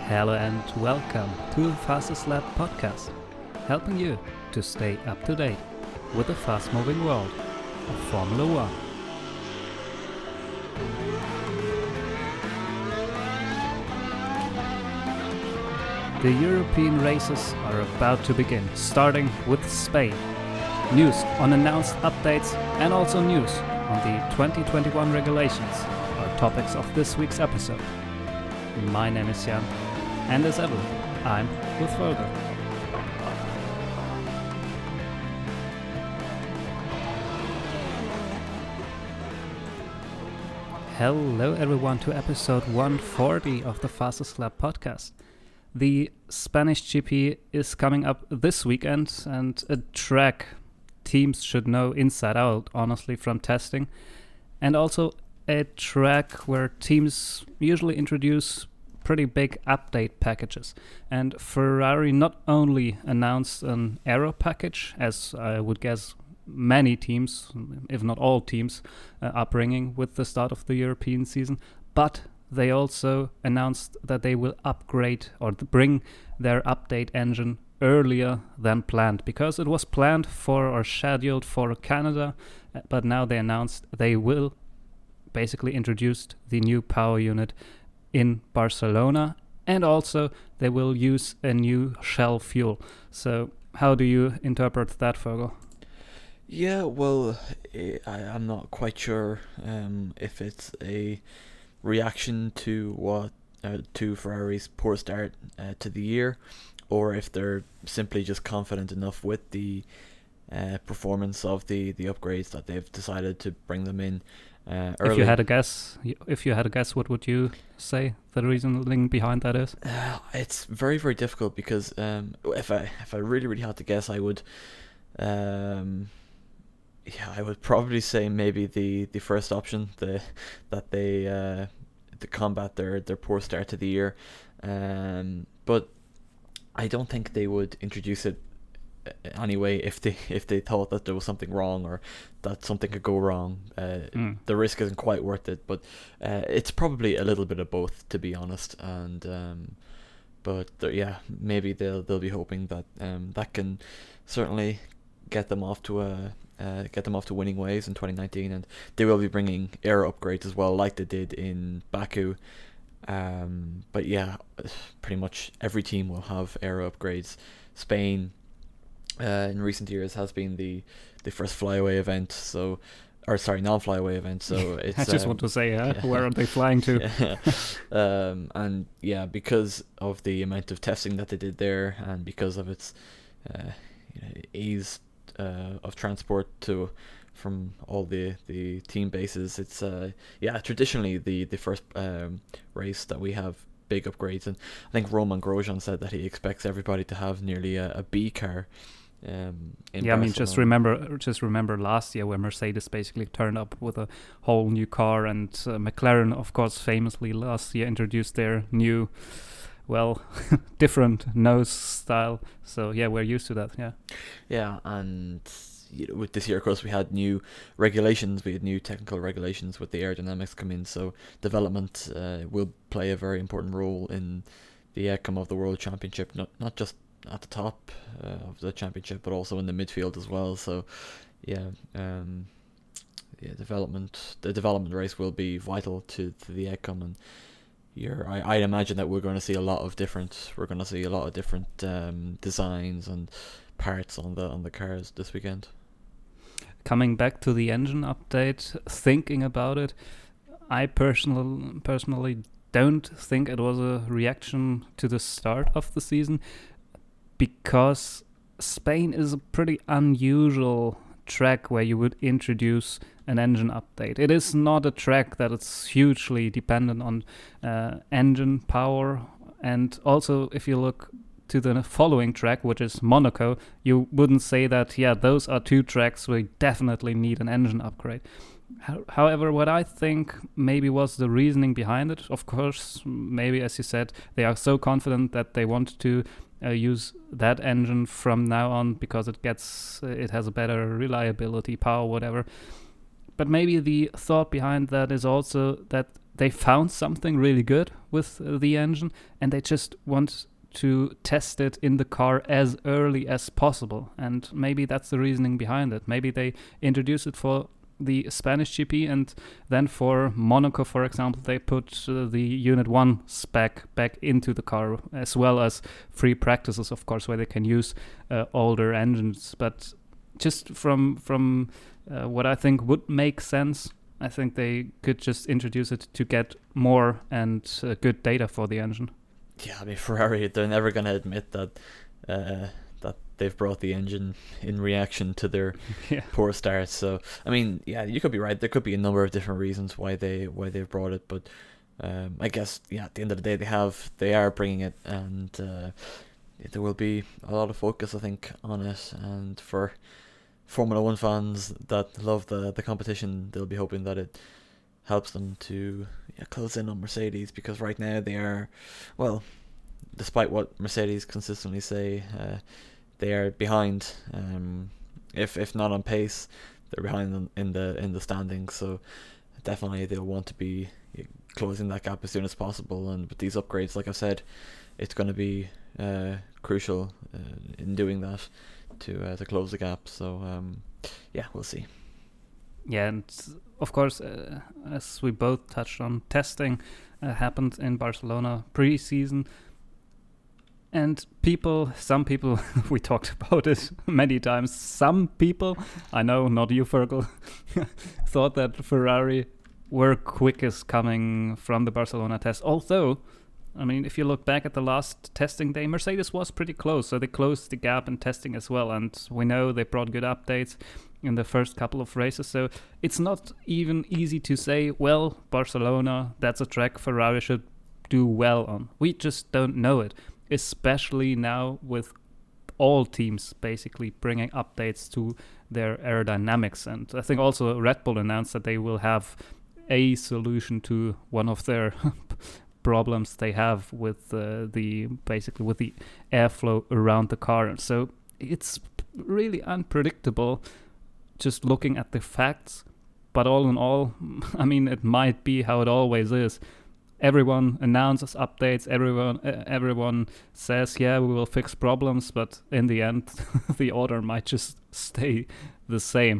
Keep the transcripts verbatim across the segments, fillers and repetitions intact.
Hello and welcome to the Fastest Lap podcast, helping you to stay up to date with the fast-moving world of Formula One. The European races are about to begin, starting with Spain. News on announced updates and also news on the twenty twenty-one regulations are topics of this week's episode. My name is Jan, and as ever, I'm with Volker. Hello everyone to episode one forty of the Fastest Lap podcast. The Spanish G P is coming up this weekend, and a track teams should know inside out, honestly, from testing. And also a track where teams usually introduce pretty big update packages. And Ferrari not only announced an aero package, as I would guess many teams, if not all teams, uh, are bringing with the start of the European season, but they also announced that they will upgrade or bring their update engine earlier than planned, because it was planned for or scheduled for Canada, but now they announced they will basically introduce the new power unit in Barcelona, and also they will use a new Shell fuel. So how do you interpret that, Vogel? Yeah, well, I, I'm not quite sure um, if it's a reaction to what uh, to Ferrari's poor start uh, to the year, or if they're simply just confident enough with the uh, performance of the, the upgrades that they've decided to bring them in uh, early. If you had a guess, if you had a guess, what would you say the reasoning behind that is? Uh, it's very very difficult because um, if I if I really really had to guess, I would. Um, Yeah, I would probably say maybe the, the first option, the that they uh, to combat their, their poor start to the year. Um, but I don't think they would introduce it anyway if they if they thought that there was something wrong or that something could go wrong. Uh, mm. The risk isn't quite worth it. But uh, it's probably a little bit of both, to be honest. And um, but yeah, maybe they'll they'll be hoping that um, that can certainly get them off to a. Uh, get them off to winning ways in twenty nineteen, and they will be bringing aero upgrades as well, like they did in Baku. Um, but yeah, pretty much every team will have aero upgrades. Spain, uh, in recent years, has been the, the first flyaway event, so or sorry, non-flyaway event. So it's. I just um, want to say, uh, yeah. Where are they flying to? Yeah. um, and yeah, because of the amount of testing that they did there, and because of its uh, you know, ease. Uh, of transport to from all the, the team bases, it's uh yeah traditionally the the first um, race that we have big upgrades, and I think Romain Grosjean said that he expects everybody to have nearly a, a B car. Um, in yeah, Barcelona. I mean, just remember, just remember last year where Mercedes basically turned up with a whole new car, and uh, McLaren, of course, famously last year introduced their new. Well, different nose style. So yeah, we're used to that. Yeah. Yeah, and you know, with this year, of course, we had new regulations. We had new technical regulations with the aerodynamics come in. So development uh, will play a very important role in the outcome of the World Championship. Not not just at the top uh, of the championship, but also in the midfield as well. So yeah, um, yeah, development. The development race will be vital to, to the outcome. And You're, I, I imagine that we're going to see a lot of different. We're going to see a lot of different um, designs and parts on the on the cars this weekend. Coming back to the engine update, thinking about it, I personally personally don't think it was a reaction to the start of the season, because Spain is a pretty unusual track where you would introduce an engine update. It is not a track that is hugely dependent on uh, engine power, and also if you look to the following track, which is Monaco, you wouldn't say that, yeah, those are two tracks where you definitely need an engine upgrade. How, however, what I think maybe was the reasoning behind it, of course, maybe as you said, they are so confident that they want to uh, use that engine from now on because it gets, uh, it has a better reliability, power, whatever. But maybe the thought behind that is also that they found something really good with uh, the engine, and they just want to test it in the car as early as possible. And maybe that's the reasoning behind it. Maybe they introduce it for the Spanish G P, and then for Monaco, for example, they put uh, the Unit one spec back into the car, as well as free practices, of course, where they can use uh, older engines. But just from from uh, what I think would make sense, I think they could just introduce it to get more and uh, good data for the engine. Yeah, I mean, Ferrari, they're never going to admit that uh, that they've brought the engine in reaction to their yeah. poor starts. So, I mean, yeah, you could be right. There could be a number of different reasons why they why they've brought it, but um, I guess, yeah, at the end of the day, they have they are bringing it, and uh, there will be a lot of focus, I think, on it. And for Formula One fans that love the the competition, they'll be hoping that it helps them to yeah, close in on Mercedes, because right now they are, well, despite what Mercedes consistently say, uh, they are behind. Um, if if not on pace, they're behind in the in the standings. So definitely they'll want to be closing that gap as soon as possible. And with these upgrades, like I said, it's going to be uh, crucial uh, in doing that to uh, to close the gap. So um, yeah, we'll see. Yeah, and of course, uh, as we both touched on, testing uh, happened in Barcelona pre-season. And people, some people, we talked about it many times, some people, I know, not you, Fergal, thought that Ferrari were quickest coming from the Barcelona test. Although, I mean, if you look back at the last testing day, Mercedes was pretty close, so they closed the gap in testing as well. And we know they brought good updates in the first couple of races, so it's not even easy to say, well, Barcelona, that's a track Ferrari should do well on. We just don't know it. Especially now with all teams basically bringing updates to their aerodynamics. And I think also Red Bull announced that they will have a solution to one of their problems they have with uh, the basically with the airflow around the car. So it's really unpredictable just looking at the facts. But all in all, I mean, it might be how it always is. Everyone announces updates, everyone uh, everyone says, yeah, we will fix problems, but in the end, the order might just stay the same.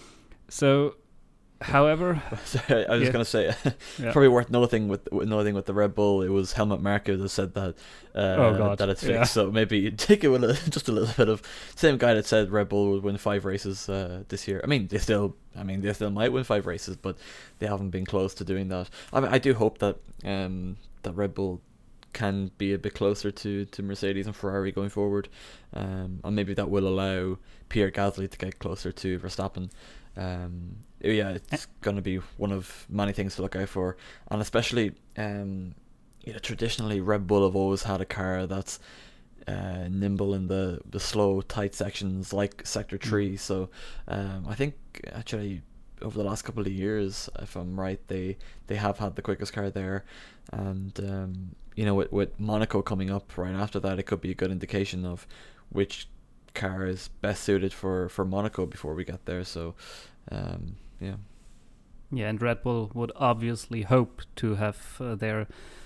So, however... Sorry, I was yeah. going to say, yeah. probably worth noting with, with noting with the Red Bull, it was Helmut Marko that said that uh, oh God. that it's fixed, yeah. so maybe take it with a, just a little bit of... Same guy that said Red Bull would win five races uh, this year. I mean, they still... I mean, they still might win five races, but they haven't been close to doing that. I mean, I do hope that um, that Red Bull can be a bit closer to, to Mercedes and Ferrari going forward, um, and maybe that will allow Pierre Gasly to get closer to Verstappen. Um, yeah, it's going to be one of many things to look out for, and especially, um, you know, traditionally Red Bull have always had a car that's Uh, nimble in the, the slow, tight sections like Sector three. Mm. So um, I think actually over the last couple of years, if I'm right, they, they have had the quickest car there. And, um, you know, with, with Monaco coming up right after that, it could be a good indication of which car is best suited for, for Monaco before we get there. So, um, yeah. Yeah, and Red Bull would obviously hope to have uh, their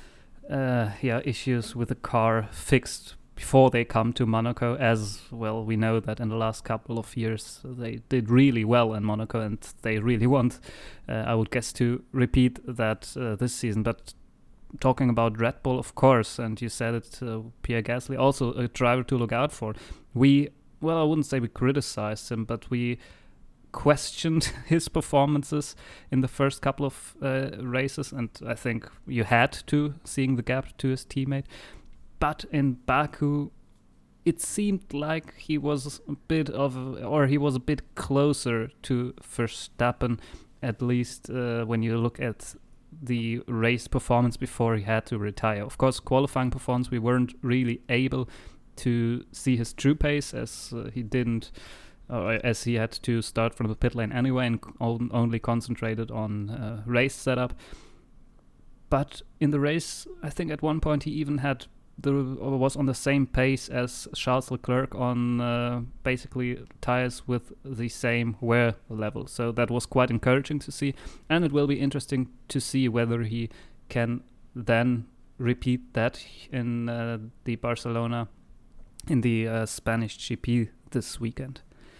uh, yeah issues with the car fixed before they come to Monaco, as well. We know that in the last couple of years they did really well in Monaco, and they really want, uh, I would guess, to repeat that uh, this season. But talking about Red Bull, of course, and you said it, uh, Pierre Gasly, also a driver to look out for. We, well, I wouldn't say we criticized him, but we questioned his performances in the first couple of uh, races, and I think you had to, seeing the gap to his teammate. But in Baku, it seemed like he was a bit of, or he was a bit closer to Verstappen, at least uh, when you look at the race performance before he had to retire. Of course, qualifying performance, we weren't really able to see his true pace, as uh, he didn't, uh, as he had to start from the pit lane anyway and on, only concentrated on uh, race setup. But in the race, I think at one point he even had the was on the same pace as Charles Leclerc on uh, basically tires with the same wear level. So that was quite encouraging to see, and it will be interesting to see whether he can then repeat that in uh, the Barcelona, in the uh, Spanish G P this weekend.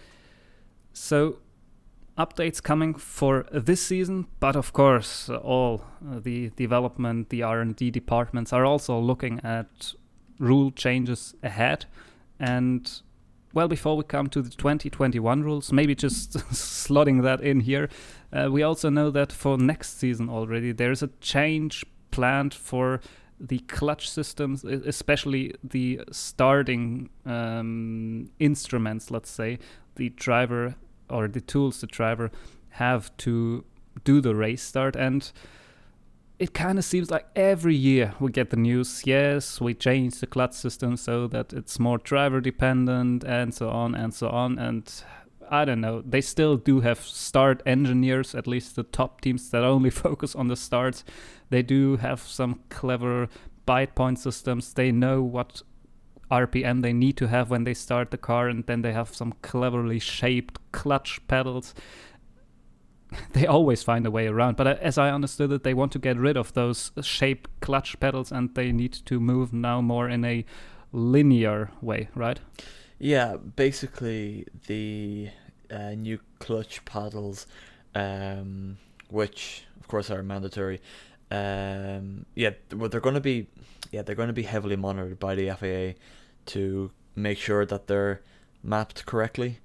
So updates coming for this season, but of course all uh, the development, the R and D departments are also looking at rule changes ahead. And well, before we come to the twenty twenty-one rules, maybe just slotting that in here, uh, we also know that for next season already there's a change planned for the clutch systems, especially the starting um, instruments, let's say, the driver or the tools the driver have to do the race start. And it kind of seems like every year we get the news, yes, we changed the clutch system so that it's more driver dependent and so on and so on. And I don't know, they still do have start engineers, at least the top teams that only focus on the starts. They do have some clever bite point systems. They know what R P M they need to have when they start the car, and then they have some cleverly shaped clutch pedals. They always find a way around, but as I understood it, they want to get rid of those shaped clutch pedals, and they need to move now more in a linear way, right? Yeah, basically the uh, new clutch paddles, um, which of course are mandatory. Um, yeah, well, they're going to be, yeah, they're going to be heavily monitored by the F I A to make sure that they're mapped correctly.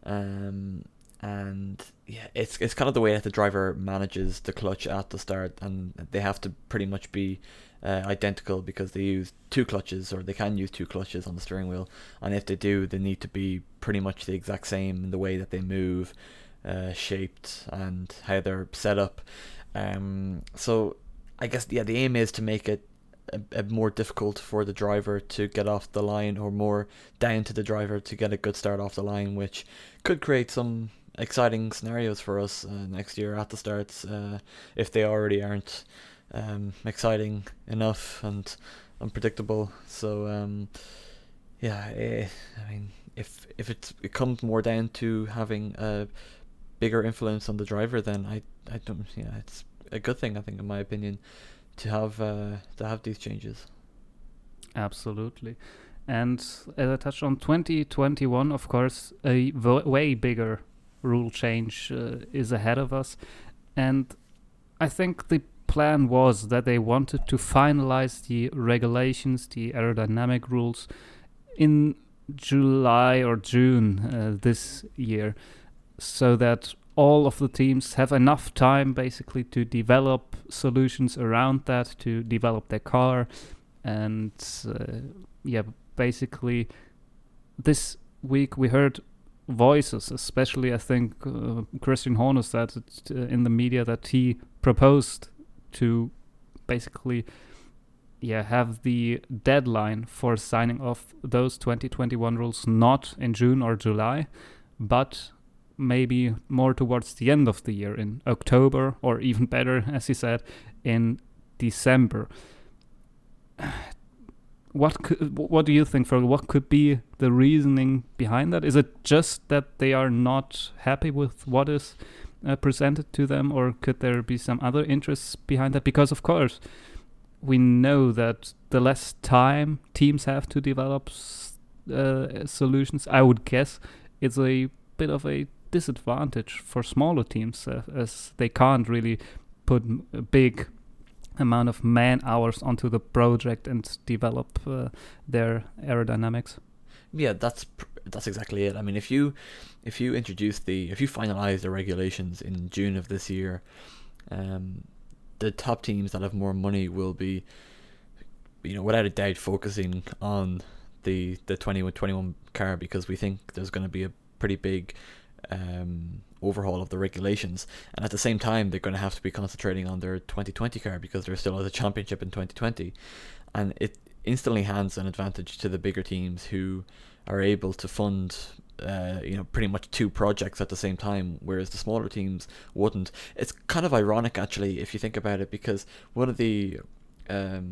Um, and yeah, it's it's kind of the way that the driver manages the clutch at the start, and they have to pretty much be uh, identical, because they use two clutches, or they can use two clutches on the steering wheel, and if they do, they need to be pretty much the exact same in the way that they move, uh, shaped, and how they're set up. Um, so I guess, yeah, the aim is to make it a, a more difficult for the driver to get off the line, or more down to the driver to get a good start off the line, which could create some exciting scenarios for us uh, next year at the starts, uh, if they already aren't um, exciting enough and unpredictable. So um, yeah, eh, I mean, if if it's, it comes more down to having a bigger influence on the driver, then I I don't yeah it's a good thing, I think, in my opinion, to have uh, to have these changes. Absolutely. And as I touched on, twenty twenty-one, of course, a v- way bigger rule change uh, is ahead of us. And I think the plan was that they wanted to finalize the regulations, the aerodynamic rules, in July or June uh, this year, so that all of the teams have enough time basically to develop solutions around that, to develop their car. And uh, yeah, basically this week we heard voices, especially I think uh, Christian Horner said it, uh, in the media that he proposed to basically yeah have the deadline for signing off those twenty twenty-one rules not in June or July, but maybe more towards the end of the year, in October, or even better, as he said, in December. What could, what do you think, Fergal? What could be the reasoning behind that? Is it just that they are not happy with what is uh, presented to them, or could there be some other interests behind that? Because of course we know that the less time teams have to develop uh, solutions, I would guess it's a bit of a disadvantage for smaller teams, uh, as they can't really put a big amount of man hours onto the project and develop uh, their aerodynamics. Yeah, that's pr- that's exactly it. I mean, if you if you introduce the if you finalize the regulations in June of this year, um, the top teams that have more money will be, you know, without a doubt, focusing on the the twenty twenty-one car, because we think there's going to be a pretty big um, overhaul of the regulations, and at the same time they're going to have to be concentrating on their twenty twenty car, because there still is a championship in twenty twenty, and it instantly hands an advantage to the bigger teams who are able to fund uh, you know pretty much two projects at the same time, whereas the smaller teams wouldn't. It's kind of ironic, actually, if you think about it, because one of the um,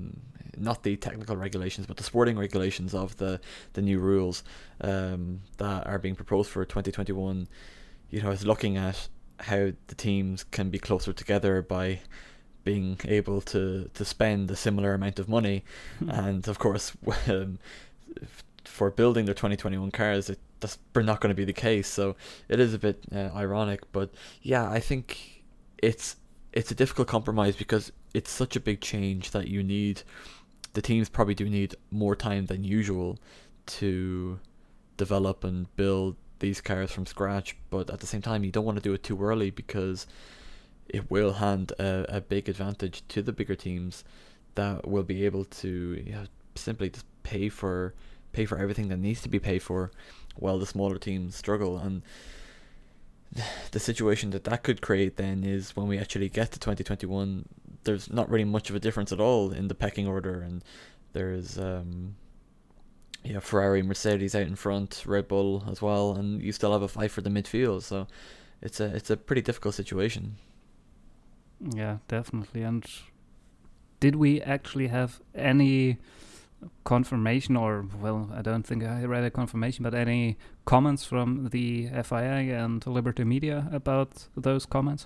not the technical regulations, but the sporting regulations of the, the new rules um, that are being proposed for twenty twenty-one. You know, I was looking at how the teams can be closer together by being able to, to spend a similar amount of money. And of course, um, for building their twenty twenty-one cars, it, that's not going to be the case. So it is a bit uh, ironic. But yeah, I think it's it's a difficult compromise because it's such a big change that you need, the teams probably do need more time than usual to develop and build these cars from scratch. But at the same time, you don't want to do it too early because it will hand a, a big advantage to the bigger teams that will be able to, you know, simply just pay for pay for everything that needs to be paid for, while the smaller teams struggle. And the situation that that could create then is when we actually get to twenty twenty-one, there's not really much of a difference at all in the pecking order, and there's um yeah Ferrari, Mercedes out in front, Red Bull as well, and you still have a fight for the midfield. So it's a it's a pretty difficult situation. Yeah, definitely. And did we actually have any confirmation, or, well, I don't think I read a confirmation, but any comments from the F I A and Liberty Media about those comments?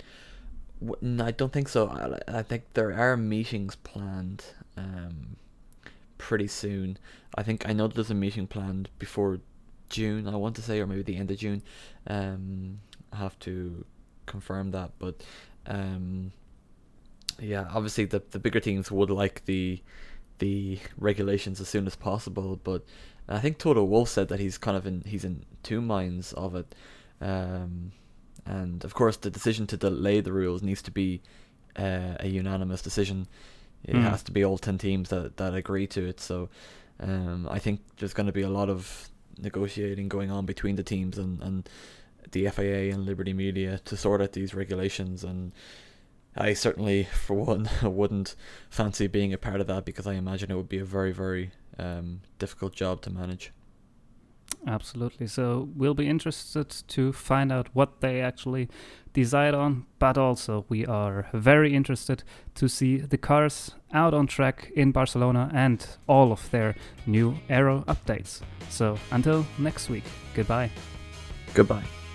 No, I don't think so. I, I think there are meetings planned um, pretty soon. I think I know there's a meeting planned before June, I want to say, or maybe the end of June. Um, I have to confirm that, but um, yeah, obviously the the bigger teams would like the the regulations as soon as possible, but I think Toto Wolff said that he's kind of in he's in two minds of it, um, and of course the decision to delay the rules needs to be uh, a unanimous decision. It mm. has to be all ten teams that, that agree to it. So um, I think there's going to be a lot of negotiating going on between the teams and, and the F I A and Liberty Media to sort out these regulations, and I certainly, for one, wouldn't fancy being a part of that because I imagine it would be a very, very um, difficult job to manage. Absolutely. So we'll be interested to find out what they actually decide on, but also we are very interested to see the cars out on track in Barcelona and all of their new aero updates. So until next week, goodbye. Goodbye.